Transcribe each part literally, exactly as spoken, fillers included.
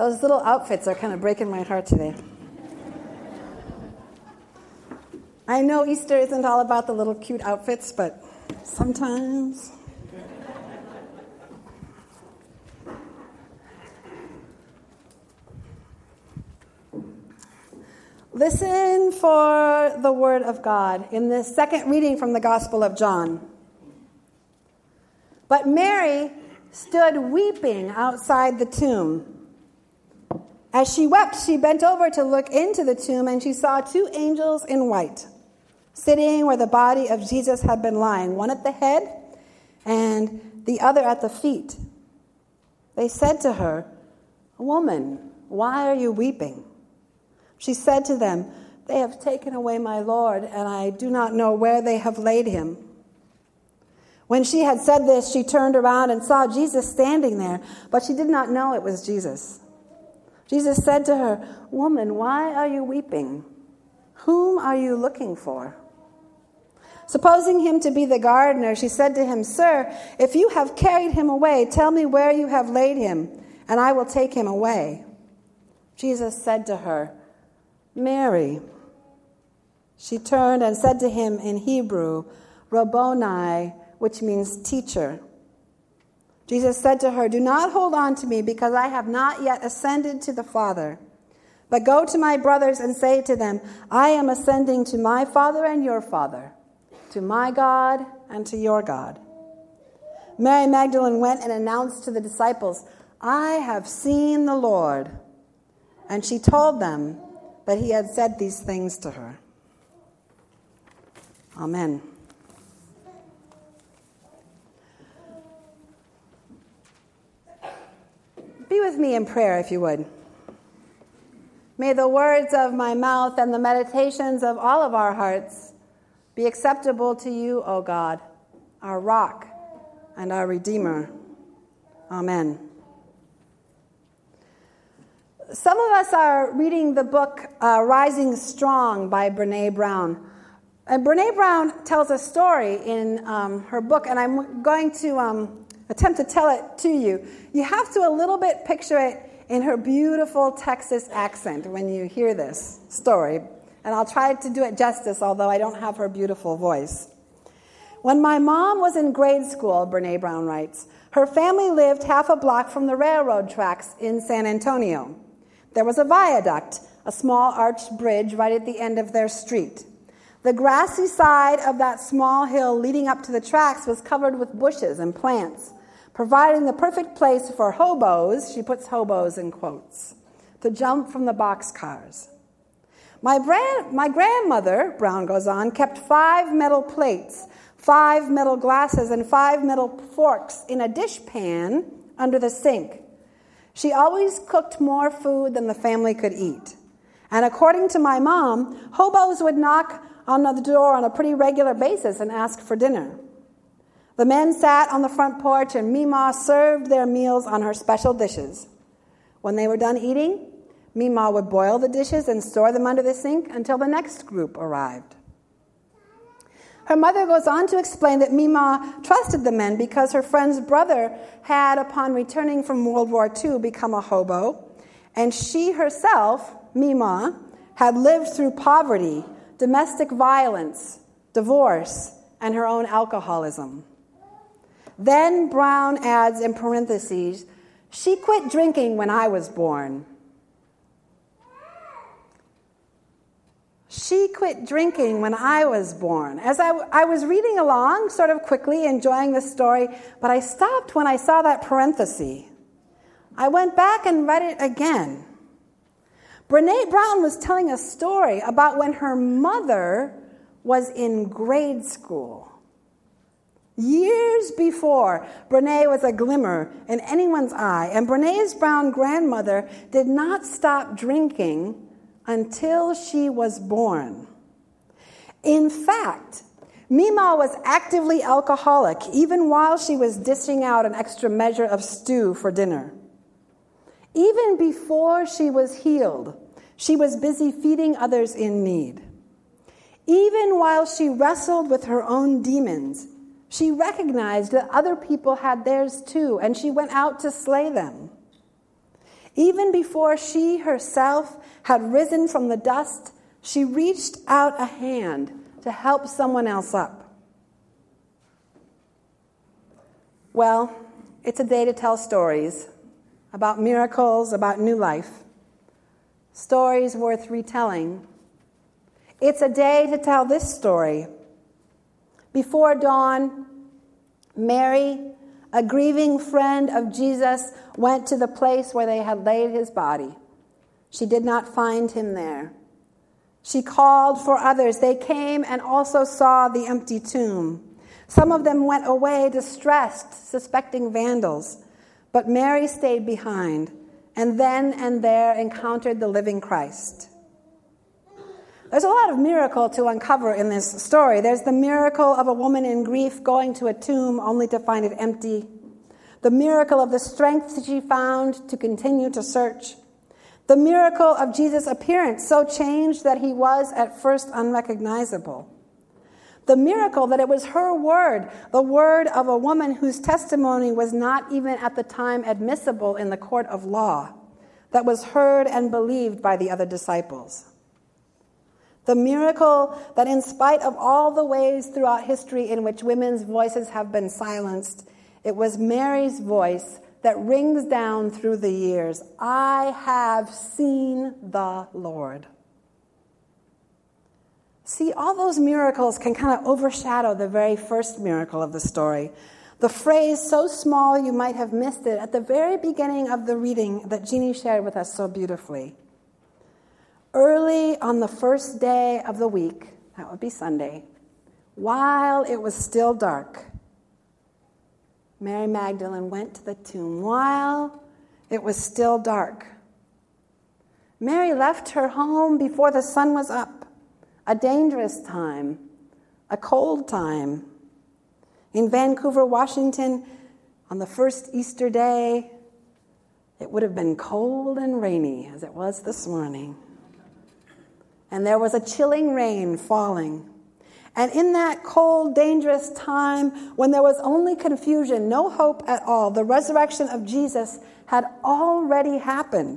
Those little outfits are kind of breaking my heart today. I know Easter isn't all about the little cute outfits, but sometimes. Listen for the word of God in this second reading from the Gospel of John. But Mary stood weeping outside the tomb. As she wept, she bent over to look into the tomb, and she saw two angels in white, sitting where the body of Jesus had been lying, one at the head and the other at the feet. They said to her, "Woman, why are you weeping?" She said to them, "They have taken away my Lord, and I do not know where they have laid him." When she had said this, she turned around and saw Jesus standing there, but she did not know it was Jesus. Jesus said to her, "Woman, why are you weeping? Whom are you looking for?" Supposing him to be the gardener, she said to him, "Sir, if you have carried him away, tell me where you have laid him, and I will take him away." Jesus said to her, "Mary." She turned and said to him in Hebrew, "Rabboni," which means teacher. Jesus said to her, "Do not hold on to me, because I have not yet ascended to the Father. But go to my brothers and say to them, I am ascending to my Father and your Father, to my God and to your God." Mary Magdalene went and announced to the disciples, "I have seen the Lord." And she told them that he had said these things to her. Amen. Be with me in prayer, if you would. May the words of my mouth and the meditations of all of our hearts be acceptable to you, O God, our rock and our Redeemer. Amen. Some of us are reading the book uh, Rising Strong by Brene Brown. And Brene Brown tells a story in um, her book, and I'm going to um, attempt to tell it to you. You have to a little bit picture it in her beautiful Texas accent when you hear this story. And I'll try to do it justice, although I don't have her beautiful voice. When my mom was in grade school, Brene Brown writes, her family lived half a block from the railroad tracks in San Antonio. There was a viaduct, a small arched bridge right at the end of their street. The grassy side of that small hill leading up to the tracks was covered with bushes and plants, providing the perfect place for hobos, she puts hobos in quotes, to jump from the boxcars. My, brand, my grandmother, Brown goes on, kept five metal plates, five metal glasses, and five metal forks in a dishpan under the sink. She always cooked more food than the family could eat. And according to my mom, hobos would knock on the door on a pretty regular basis and ask for dinner. The men sat on the front porch, and Mima served their meals on her special dishes. When they were done eating, Mima would boil the dishes and store them under the sink until the next group arrived. Her mother goes on to explain that Mima trusted the men because her friend's brother had, upon returning from World War Two, become a hobo, and she herself, Mima, had lived through poverty, domestic violence, divorce, and her own alcoholism. Then Brown adds in parentheses, she quit drinking when I was born. She quit drinking when I was born. As I, I was reading along, sort of quickly, enjoying the story, but I stopped when I saw that parenthesis. I went back and read it again. Brene Brown was telling a story about when her mother was in grade school. Years before, Brene was a glimmer in anyone's eye, and Brene's Brown grandmother did not stop drinking until she was born. In fact, Mima was actively alcoholic even while she was dishing out an extra measure of stew for dinner. Even before she was healed, she was busy feeding others in need. Even while she wrestled with her own demons, she recognized that other people had theirs too, and she went out to slay them. Even before she herself had risen from the dust, she reached out a hand to help someone else up. Well, it's a day to tell stories about miracles, about new life. Stories worth retelling. It's a day to tell this story. Before dawn, Mary, a grieving friend of Jesus, went to the place where they had laid his body. She did not find him there. She called for others. They came and also saw the empty tomb. Some of them went away distressed, suspecting vandals. But Mary stayed behind, and then and there encountered the living Christ. There's a lot of miracle to uncover in this story. There's the miracle of a woman in grief going to a tomb only to find it empty. The miracle of the strength that she found to continue to search. The miracle of Jesus' appearance, so changed that he was at first unrecognizable. The miracle that it was her word, the word of a woman whose testimony was not even at the time admissible in the court of law, that was heard and believed by the other disciples. The miracle that in spite of all the ways throughout history in which women's voices have been silenced, it was Mary's voice that rings down through the years. I have seen the Lord. See, all those miracles can kind of overshadow the very first miracle of the story. The phrase, so small you might have missed it, at the very beginning of the reading that Jeannie shared with us so beautifully. Early on the first day of the week, that would be Sunday, while it was still dark, Mary Magdalene went to the tomb while it was still dark. Mary left her home before the sun was up. A dangerous time, a cold time. In Vancouver, Washington, on the first Easter day, it would have been cold and rainy as it was this morning. And there was a chilling rain falling. And in that cold, dangerous time, when there was only confusion, no hope at all, the resurrection of Jesus had already happened.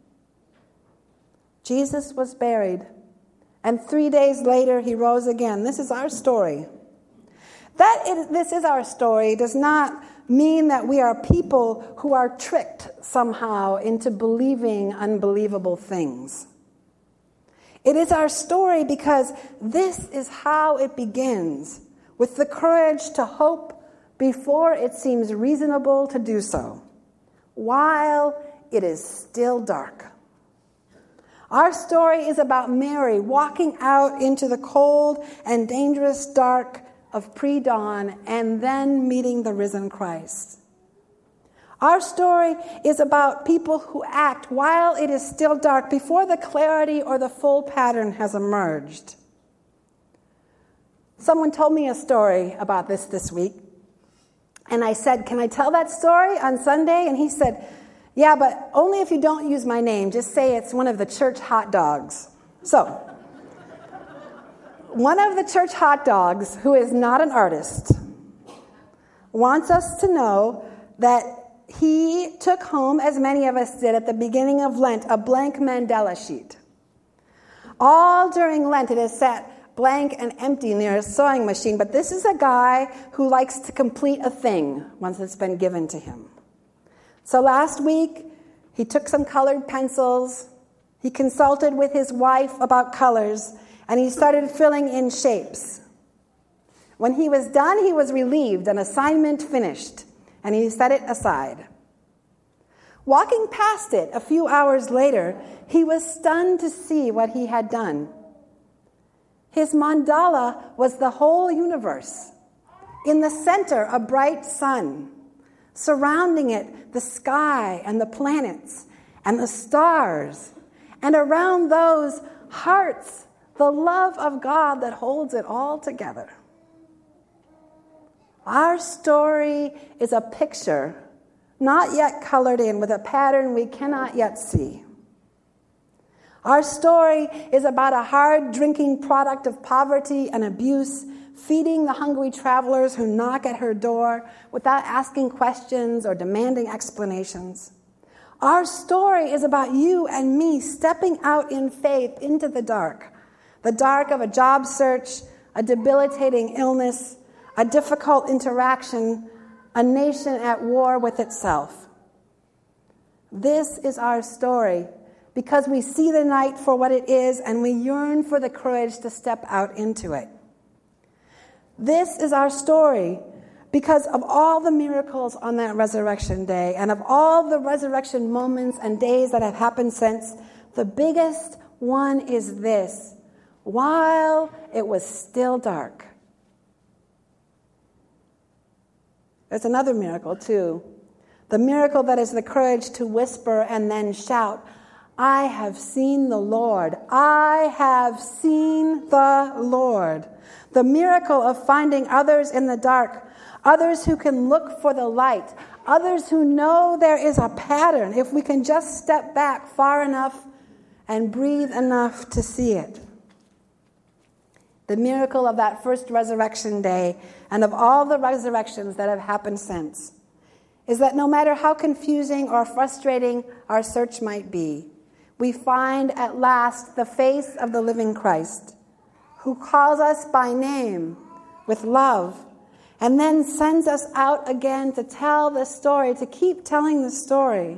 Jesus was buried. And three days later, he rose again. This is our story. That it, this is our story does not mean that we are people who are tricked somehow into believing unbelievable things. It is our story because this is how it begins, with the courage to hope before it seems reasonable to do so, while it is still dark. Our story is about Mary walking out into the cold and dangerous dark of pre-dawn and then meeting the risen Christ. Our story is about people who act while it is still dark, before the clarity or the full pattern has emerged. Someone told me a story about this this week, and I said, "Can I tell that story on Sunday?" And he said, "Yeah, but only if you don't use my name. Just say it's one of the church hot dogs." So, one of the church hot dogs, who is not an artist, wants us to know that he took home, as many of us did at the beginning of Lent, a blank Mandela sheet. All during Lent, it has sat blank and empty near a sewing machine, but this is a guy who likes to complete a thing once it's been given to him. So last week, he took some colored pencils, he consulted with his wife about colors, and he started filling in shapes. When he was done, he was relieved, an assignment finished, and he set it aside. Walking past it a few hours later, he was stunned to see what he had done. His mandala was the whole universe. In the center, a bright sun. Surrounding it, the sky and the planets and the stars. And around those, hearts, the love of God that holds it all together. Our story is a picture, not yet colored in, with a pattern we cannot yet see. Our story is about a hard-drinking product of poverty and abuse, feeding the hungry travelers who knock at her door without asking questions or demanding explanations. Our story is about you and me stepping out in faith into the dark. The dark of a job search, a debilitating illness, a difficult interaction, a nation at war with itself. This is our story because we see the night for what it is and we yearn for the courage to step out into it. This is our story because of all the miracles on that resurrection day and of all the resurrection moments and days that have happened since. The biggest one is this: while it was still dark. There's another miracle too. The miracle that is the courage to whisper and then shout, I have seen the Lord. I have seen the Lord. The miracle of finding others in the dark, others who can look for the light, others who know there is a pattern if we can just step back far enough and breathe enough to see it. The miracle of that first resurrection day and of all the resurrections that have happened since is that no matter how confusing or frustrating our search might be, we find at last the face of the living Christ, who calls us by name with love and then sends us out again to tell the story, to keep telling the story.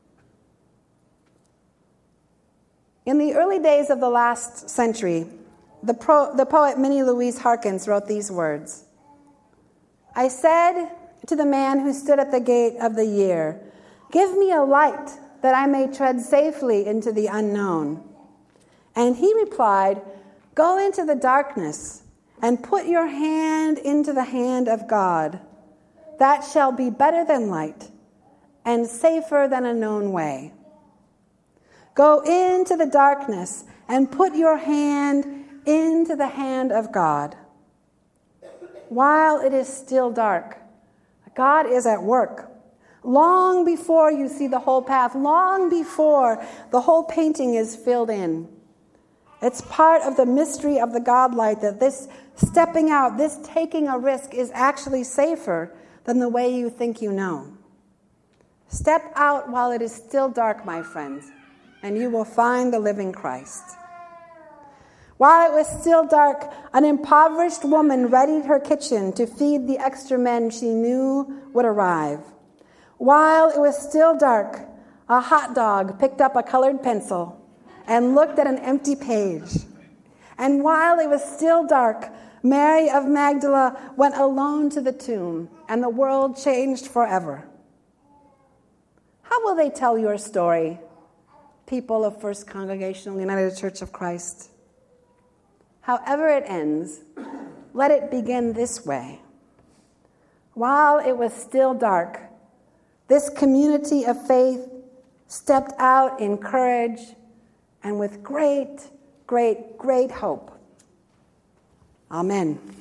In the early days of the last century, the, pro, the poet Minnie Louise Harkins wrote these words. I said to the man who stood at the gate of the year, give me a light that I may tread safely into the unknown. And he replied, go into the darkness and put your hand into the hand of God. That shall be better than light and safer than a known way. Go into the darkness and put your hand into the hand of God. While it is still dark, God is at work. Long before you see the whole path, long before the whole painting is filled in. It's part of the mystery of the God light that this stepping out, this taking a risk is actually safer than the way you think you know. Step out while it is still dark, my friends, and you will find the living Christ. While it was still dark, an impoverished woman readied her kitchen to feed the extra men she knew would arrive. While it was still dark, a hot dog picked up a colored pencil and looked at an empty page. And while it was still dark, Mary of Magdala went alone to the tomb, and the world changed forever. How will they tell your story, people of First Congregational United Church of Christ? However it ends, let it begin this way. While it was still dark, this community of faith stepped out in courage and with great, great, great hope. Amen.